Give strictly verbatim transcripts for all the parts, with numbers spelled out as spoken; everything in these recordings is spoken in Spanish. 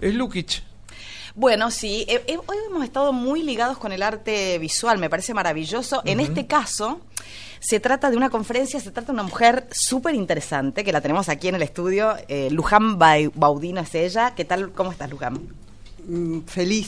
es Lukic. Bueno, sí, eh, eh, hoy hemos estado muy ligados con el arte visual, me parece maravilloso. Uh-huh. En este caso, se trata de una conferencia, se trata de una mujer súper interesante, que la tenemos aquí en el estudio. eh, Luján Baudino es ella. ¿Qué tal? ¿Cómo estás, Luján? Mm, feliz.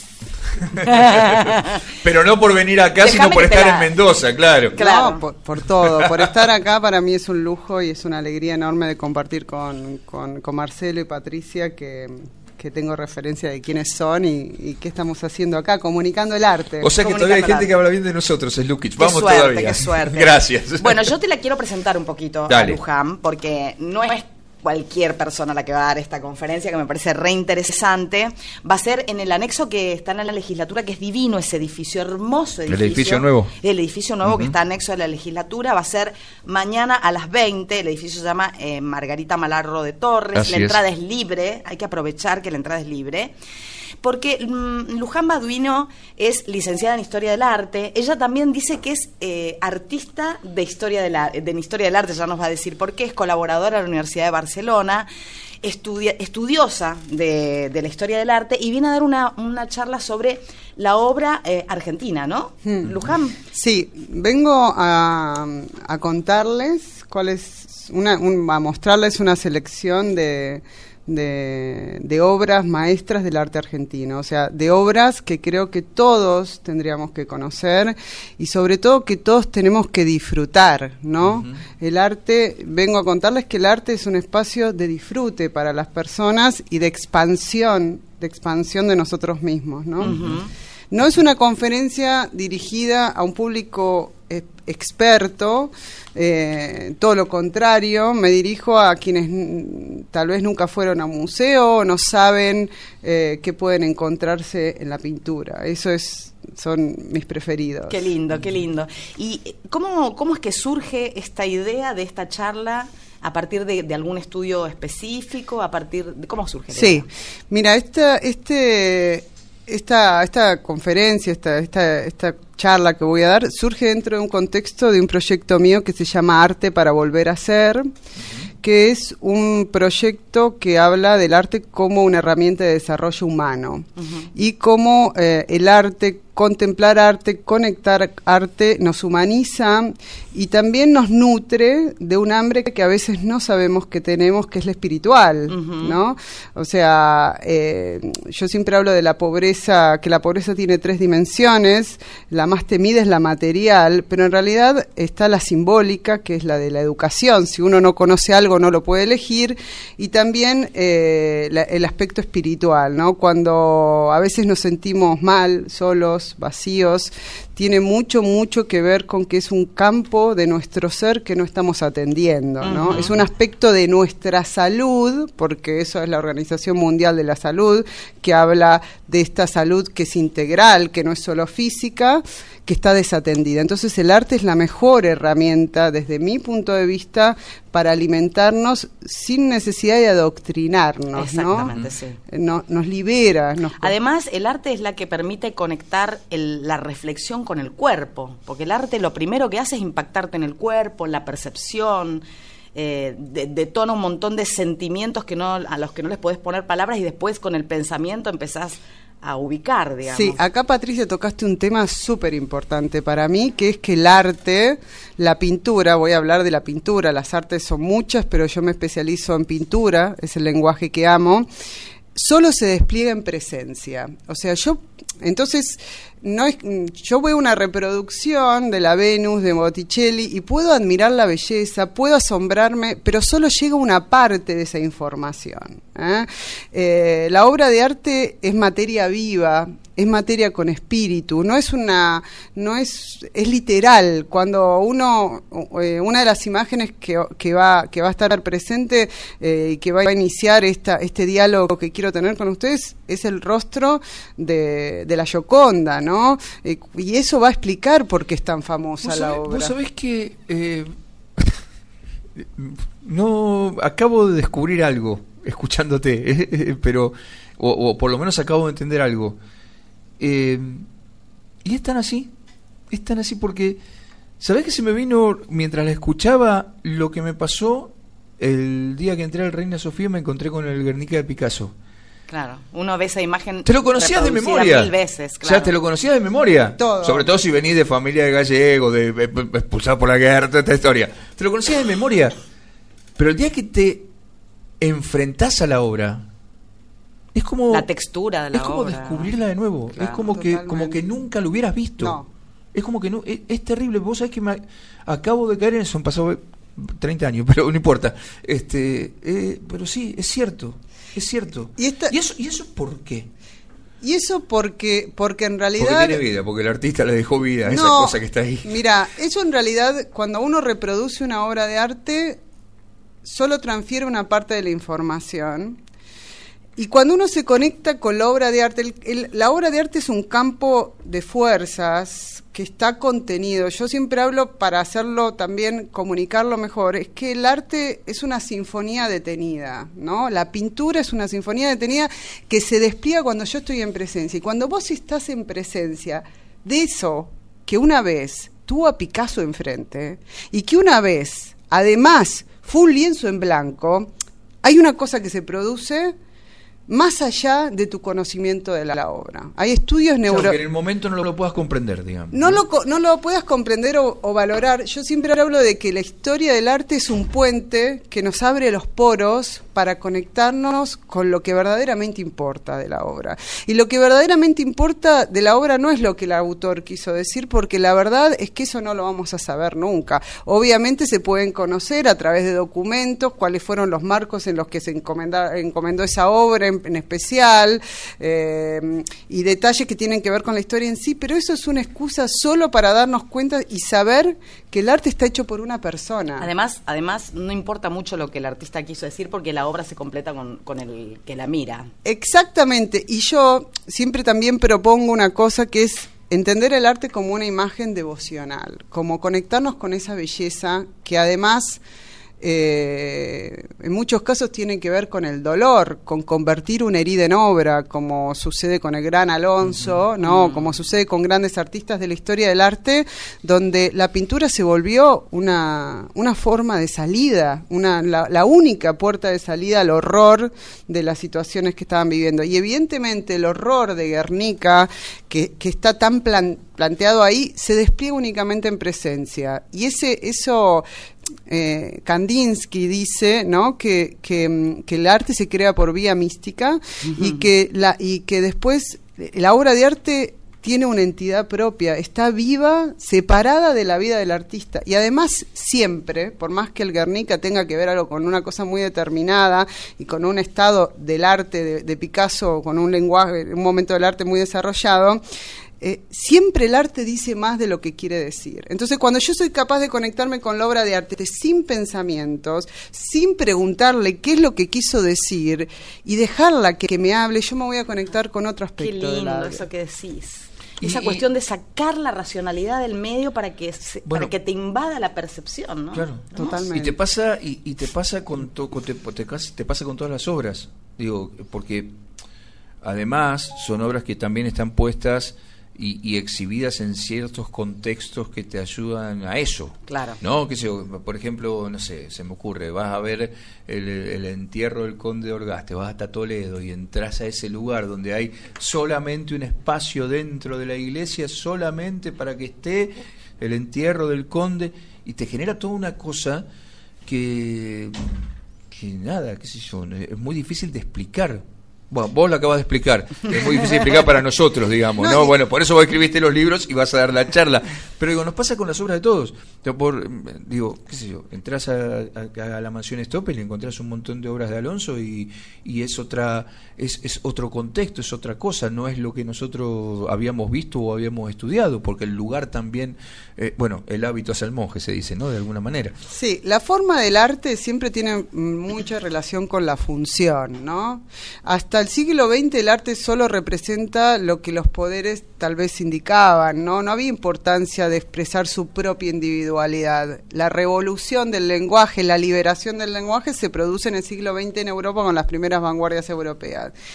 Pero no por venir acá, Déjame sino por estar la... en Mendoza, claro. Claro. No, por, por todo, por estar acá para mí es un lujo y es una alegría enorme de compartir con, con, con Marcelo y Patricia, que... que tengo referencia de quiénes son y, y qué estamos haciendo acá, comunicando el arte. O sea que todavía hay gente que habla bien de nosotros, es Lukic. Vamos qué suerte, todavía. Qué suerte. Gracias. Bueno, yo te la quiero presentar un poquito. Dale. A Luján, porque no es cualquier persona la que va a dar esta conferencia, que me parece re interesante. Va a ser en el anexo que está en la legislatura, que es divino ese edificio, hermoso edificio. El edificio nuevo. El edificio nuevo uh-huh. que está anexo a la legislatura. Va a ser mañana a las veinte. El edificio se llama eh, Margarita Malarro de Torres. Así la entrada es. es libre. Hay que aprovechar que la entrada es libre. Porque mmm, Luján Baudino es licenciada en Historia del Arte. Ella también dice que es eh, artista de historia del, de Historia del Arte, ya nos va a decir por qué. Es colaboradora de la Universidad de Barcelona, estudia, estudiosa de, de la Historia del Arte, y viene a dar una, una charla sobre la obra eh, argentina, ¿no? Hmm. Luján. Sí, vengo a, a contarles cuál es, una, un, a mostrarles una selección de... De, de obras maestras del arte argentino, o sea, de obras que creo que todos tendríamos que conocer y sobre todo que todos tenemos que disfrutar, ¿no? Uh-huh. El arte, vengo a contarles que el arte es un espacio de disfrute para las personas y de expansión, de expansión de nosotros mismos, ¿no? Uh-huh. No es una conferencia dirigida a un público eh, experto, eh, todo lo contrario, me dirijo a quienes n- tal vez nunca fueron a un museo, no saben eh, qué pueden encontrarse en la pintura. Eso es, son mis preferidos. Qué lindo, qué lindo. ¿Y cómo, cómo es que surge esta idea de esta charla? ¿A partir de, de algún estudio específico? ¿A partir de cómo surge? Sí, idea? Mira, esta, este... Esta, esta conferencia, esta, esta, esta charla que voy a dar, surge dentro de un contexto de un proyecto mío que se llama Arte para Volver a Ser, uh-huh. que es un proyecto que habla del arte como una herramienta de desarrollo humano uh-huh. y cómo eh, el arte, contemplar arte, conectar arte, nos humaniza y también nos nutre de un hambre que a veces no sabemos que tenemos, que es la espiritual, uh-huh. ¿no? O sea, eh, yo siempre hablo de la pobreza, que la pobreza tiene tres dimensiones, la más temida es la material, pero en realidad está la simbólica, que es la de la educación, si uno no conoce algo no lo puede elegir, y también eh, la, el aspecto espiritual, ¿no? Cuando a veces nos sentimos mal, solos, vacíos, tiene mucho, mucho que ver con que es un campo de nuestro ser que no estamos atendiendo, ¿no? Uh-huh. Es un aspecto de nuestra salud, porque eso es la Organización Mundial de la Salud, que habla de esta salud que es integral, que no es solo física, que está desatendida. Entonces el arte es la mejor herramienta, desde mi punto de vista, para alimentarnos sin necesidad de adoctrinarnos, exactamente, ¿no? Sí. No, nos libera. Nos... Además, el arte es la que permite conectar el, la reflexión con el cuerpo, porque el arte lo primero que hace es impactarte en el cuerpo, en la percepción, eh, de, detona un montón de sentimientos que no, a los que no les podés poner palabras y después con el pensamiento empezás a ubicar, digamos. Sí, acá Patricia tocaste un tema súper importante para mí, que es que el arte, la pintura, voy a hablar de la pintura, las artes son muchas, pero yo me especializo en pintura, es el lenguaje que amo, solo se despliega en presencia. O sea, yo, entonces, no es, yo veo una reproducción de la Venus de Botticelli y puedo admirar la belleza, puedo asombrarme, pero solo llega una parte de esa información. ¿eh? Eh, la obra de arte es materia viva, es materia con espíritu, no es una, no es, es literal. Cuando uno, eh, una de las imágenes que, que va, que va a estar presente eh, y que va a iniciar esta, este diálogo que quiero tener con ustedes es el rostro de, de la Gioconda, ¿no? Eh, y eso va a explicar por qué es tan famosa ¿Vos la sabés, obra. Vos sabés que eh, no acabo de descubrir algo escuchándote, eh, pero o, o por lo menos acabo de entender algo. Eh, y es tan así, es tan así porque ¿sabés que se me vino mientras la escuchaba lo que me pasó el día que entré al Reina Sofía? Me encontré con el Guernica de Picasso Claro, uno ve esa imagen. Te lo conocías de memoria. Mil veces, claro. O sea, te lo conocías de memoria. Todo. Sobre todo si venís de familia de gallegos, de, de, de expulsado por la guerra, toda esta historia. Te lo conocías de memoria. Pero el día que te enfrentás a la obra, es como la textura de la obra. Es como obra. descubrirla de nuevo. Claro, es como que, como que nunca lo hubieras visto. No. Es como que no, es, es terrible. Vos sabés que me, acabo de caer en eso, han pasado treinta años, pero no importa. Este, eh, pero sí, es cierto. Es cierto. ¿Y, esta, ¿Y eso y eso por qué? Y eso porque porque en realidad... Porque tiene vida, porque el artista le dejó vida a no, esa cosa que está ahí. Mira, eso en realidad, cuando uno reproduce una obra de arte, solo transfiere una parte de la información. Y cuando uno se conecta con la obra de arte, el, el, la obra de arte es un campo de fuerzas que está contenido. Yo siempre hablo, para hacerlo también, comunicarlo mejor, es que el arte es una sinfonía detenida, ¿no? La pintura es una sinfonía detenida que se despliega cuando yo estoy en presencia. Y cuando vos estás en presencia de eso que una vez tuvo a Picasso enfrente y que una vez, además, fue un lienzo en blanco, hay una cosa que se produce más allá de tu conocimiento de la, la obra. Hay estudios neuro... Claro, que en el momento no lo puedas comprender, digamos. No lo, no lo puedas comprender o, o valorar. Yo siempre hablo de que la historia del arte es un puente que nos abre los poros para conectarnos con lo que verdaderamente importa de la obra. Y lo que verdaderamente importa de la obra no es lo que el autor quiso decir, porque la verdad es que eso no lo vamos a saber nunca. Obviamente se pueden conocer a través de documentos cuáles fueron los marcos en los que se encomenda, encomendó esa obra en, en especial, eh, y detalles que tienen que ver con la historia en sí, pero eso es una excusa solo para darnos cuenta y saber que el arte está hecho por una persona. Además, además no importa mucho lo que el artista quiso decir, porque la obra se completa con, con el que la mira. Exactamente, y yo siempre también propongo una cosa que es entender el arte como una imagen devocional, como conectarnos con esa belleza que además eh, en muchos casos tiene que ver con el dolor, con convertir una herida en obra, como sucede con el gran Alonso, uh-huh. ¿no? Uh-huh. Como sucede con grandes artistas de la historia del arte, donde la pintura se volvió una, una forma de salida, una, la, la única puerta de salida al horror de las situaciones que estaban viviendo. Y evidentemente el horror de Guernica, que, que está tan plan, planteado ahí, se despliega únicamente en presencia. Y ese eso... Eh, Kandinsky dice, ¿no? que, que, que el arte se crea por vía mística, uh-huh. y que la y que después la obra de arte tiene una entidad propia, está viva, separada de la vida del artista, y además siempre, por más que el Guernica tenga que ver algo con una cosa muy determinada y con un estado del arte de, de Picasso, con un lenguaje, un momento del arte muy desarrollado, Eh, siempre el arte dice más de lo que quiere decir. Entonces, cuando yo soy capaz de conectarme con la obra de arte sin pensamientos, sin preguntarle qué es lo que quiso decir y dejarla que, que me hable, yo me voy a conectar con otro aspecto. Qué lindo de la eso que decís. Y, Esa cuestión de sacar la racionalidad del medio para que se, bueno, para que te invada la percepción, ¿no? Claro, ¿no? Totalmente. Y te pasa y, y te pasa con, to, con te, te, te pasa con todas las obras, digo, porque además son obras que también están puestas Y, y exhibidas en ciertos contextos que te ayudan a eso. Claro. ¿No? Que sé yo, por ejemplo, no sé, se me ocurre, vas a ver el, el entierro del Conde de Orgaz, te vas hasta Toledo y entras a ese lugar donde hay solamente un espacio dentro de la iglesia, solamente para que esté el entierro del Conde, y te genera toda una cosa que, que nada, qué sé yo, es muy difícil de explicar. Bueno, vos lo acabas de explicar, es muy difícil de explicar para nosotros, digamos, ¿no? ¿no? Bueno, por eso vos escribiste los libros y vas a dar la charla. Pero digo, nos pasa con las obras de todos. Por, digo, qué sé yo, entras a, a, a la mansión Stoppel y encontrás un montón de obras de Alonso y, y es otra, es, es otro contexto, es otra cosa, no es lo que nosotros habíamos visto o habíamos estudiado, porque el lugar también, eh, bueno, el hábito hace al monje, se dice, ¿no? De alguna manera. Sí, la forma del arte siempre tiene mucha relación con la función, ¿no? Hasta el siglo veinte el arte solo representa lo que los poderes tal vez indicaban, ¿no? No había importancia de expresar su propia individualidad. La revolución del lenguaje, la liberación del lenguaje se produce en el siglo veinte en Europa con las primeras vanguardias europeas.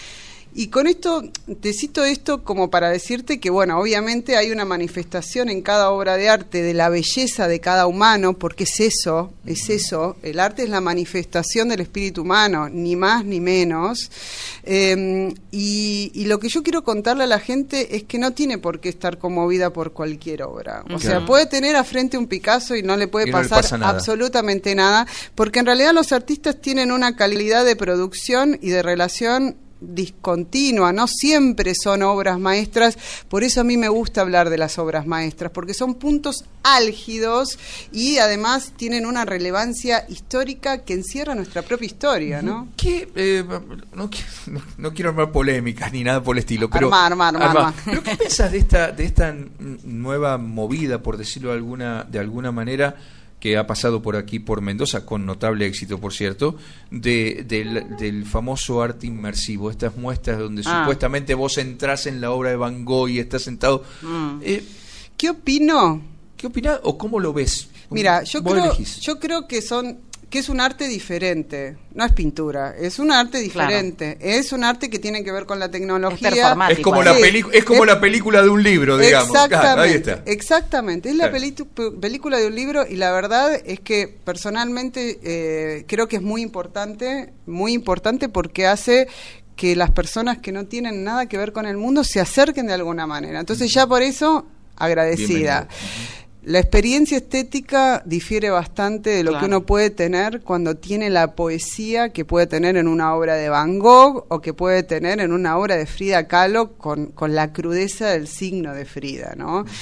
Y con esto, te cito esto como para decirte que, bueno, obviamente hay una manifestación en cada obra de arte de la belleza de cada humano, porque es eso, es eso, el arte es la manifestación del espíritu humano, ni más ni menos. Eh, y, y lo que yo quiero contarle a la gente es que no tiene por qué estar conmovida por cualquier obra. O sea, puede tener a frente un Picasso y no le puede y pasar no le pasa nada. absolutamente nada, porque en realidad los artistas tienen una calidad de producción y de relación discontinua, no siempre son obras maestras, por eso a mí me gusta hablar de las obras maestras, porque son puntos álgidos y además tienen una relevancia histórica que encierra nuestra propia historia, ¿no? ¿Qué? Eh, no, no, no quiero armar polémicas ni nada por el estilo, pero armar, armar, armar, armar. ¿Pero qué pensás de esta, de esta nueva movida, por decirlo de alguna, de alguna manera, que ha pasado por aquí, por Mendoza, con notable éxito, por cierto, de, del, del famoso arte inmersivo, estas muestras donde ah. supuestamente vos entrás en la obra de Van Gogh y estás sentado? Mm. Eh, ¿Qué opino? ¿Qué opinás o cómo lo ves? Mira, yo creo, yo creo que son... que es un arte diferente, no es pintura, es un arte diferente, claro. Es un arte que tiene que ver con la tecnología. Es, es como, la, peli es como es, la película de un libro, digamos. Exactamente, claro, ahí está. Exactamente, es claro. la película de un libro y la verdad es que personalmente eh, creo que es muy importante, muy importante porque hace que las personas que no tienen nada que ver con el mundo se acerquen de alguna manera. Entonces uh-huh. ya por eso, agradecida. La experiencia estética difiere bastante de lo claro. que uno puede tener cuando tiene la poesía que puede tener en una obra de Van Gogh o que puede tener en una obra de Frida Kahlo con, con la crudeza del signo de Frida, ¿no? Uh-huh.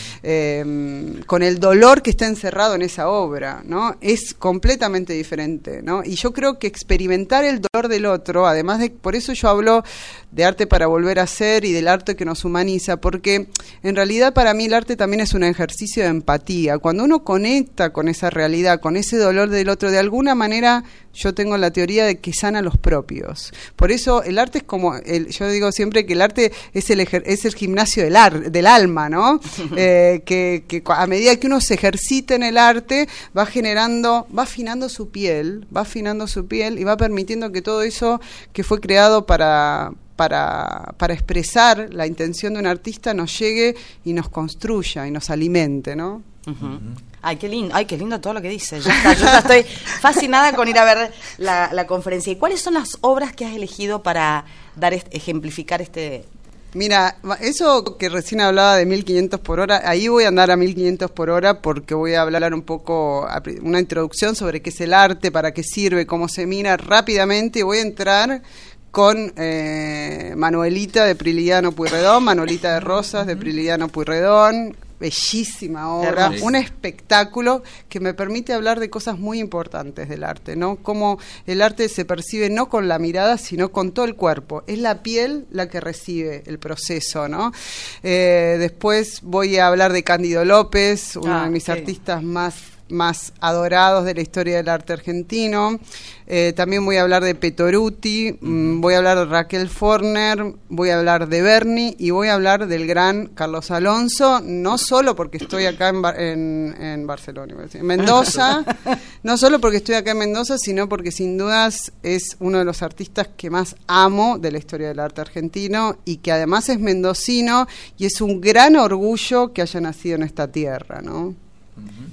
Eh, con el dolor que está encerrado en esa obra, ¿no? Es completamente diferente, ¿no? Y yo creo que experimentar el dolor del otro, además de, por eso yo hablo de arte para volver a ser y del arte que nos humaniza, porque en realidad para mí el arte también es un ejercicio de empatía. Cuando uno conecta con esa realidad, con ese dolor del otro, de alguna manera yo tengo la teoría de que sana los propios. Por eso el arte es como, el, yo digo siempre que el arte es el, es el gimnasio del, ar, del alma, ¿no? eh, que, que a medida que uno se ejercita en el arte, va generando, va afinando su piel, va afinando su piel y va permitiendo que todo eso que fue creado para... Para, para expresar la intención de un artista nos llegue y nos construya y nos alimente, ¿no? Uh-huh. Uh-huh. Ay, qué lindo, ay, qué lindo todo lo que dice. Ya está, yo ya estoy fascinada con ir a ver la, la conferencia. ¿Y cuáles son las obras que has elegido para dar este, ejemplificar este? Mira, eso que recién hablaba de mil quinientos por hora, ahí voy a andar a mil quinientos por hora porque voy a hablar un poco, una introducción sobre qué es el arte, para qué sirve, cómo se mira rápidamente, y voy a entrar con eh, Manuelita de Prilidiano Pueyrredón, Manuelita de Rosas de Prilidiano Pueyrredón, bellísima obra, hermoso. Un espectáculo que me permite hablar de cosas muy importantes del arte, ¿no? Cómo el arte se percibe no con la mirada, sino con todo el cuerpo. Es la piel la que recibe el proceso, ¿no? Eh, después voy a hablar de Cándido López, uno ah, de mis okay. artistas más más adorados de la historia del arte argentino. Eh, también voy a hablar de Petoruti, mmm, voy a hablar de Raquel Forner, voy a hablar de Berni y voy a hablar del gran Carlos Alonso, no solo porque estoy acá en, en, en Barcelona, en Mendoza, no solo porque estoy acá en Mendoza, sino porque sin dudas es uno de los artistas que más amo de la historia del arte argentino y que además es mendocino y es un gran orgullo que haya nacido en esta tierra, ¿no? Uh-huh.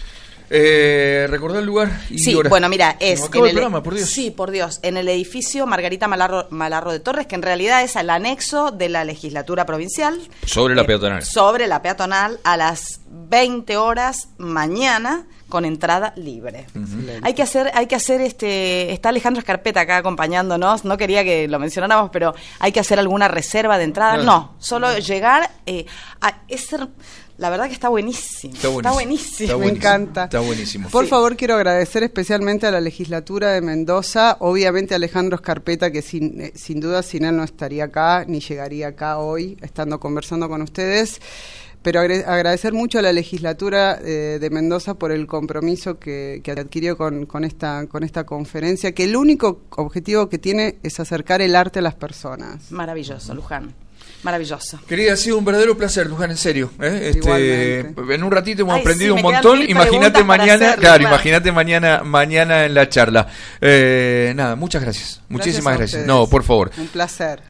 Eh, ¿Recordar el lugar? Y sí, hora. Bueno, mira, es no, en el, el programa, por Dios. Sí, por Dios, en el edificio Margarita Malarro, Malarro de Torres, que en realidad es el anexo de la legislatura provincial. Sobre la eh, peatonal. Sobre la peatonal a las veinte horas mañana con entrada libre. Uh-huh. Hay que hacer, hay que hacer este, está Alejandro Escarpeta acá acompañándonos, no quería que lo mencionáramos, pero hay que hacer alguna reserva de entrada. No, no solo no. llegar eh, a ese. La verdad que está buenísimo. Está buenísimo. Está buenísimo. Está buenísimo. Me encanta. Está buenísimo. Por sí. favor, quiero agradecer especialmente a la legislatura de Mendoza, obviamente a Alejandro Escarpeta, que sin, eh, sin duda sin él no estaría acá, ni llegaría acá hoy, estando conversando con ustedes. Pero agradecer mucho a la legislatura eh, de Mendoza por el compromiso que, que adquirió con, con, esta, con esta conferencia, que el único objetivo que tiene es acercar el arte a las personas. Maravilloso, Luján. Maravilloso. Querida, ha sido un verdadero placer, Luján, en serio. ¿eh? Este, en un ratito hemos Ay, aprendido sí, un montón. Imagínate mañana, hacer, claro, imagínate mañana, mañana en la charla. Eh, nada, muchas gracias. gracias Muchísimas gracias. Ustedes. No, por favor. Un placer.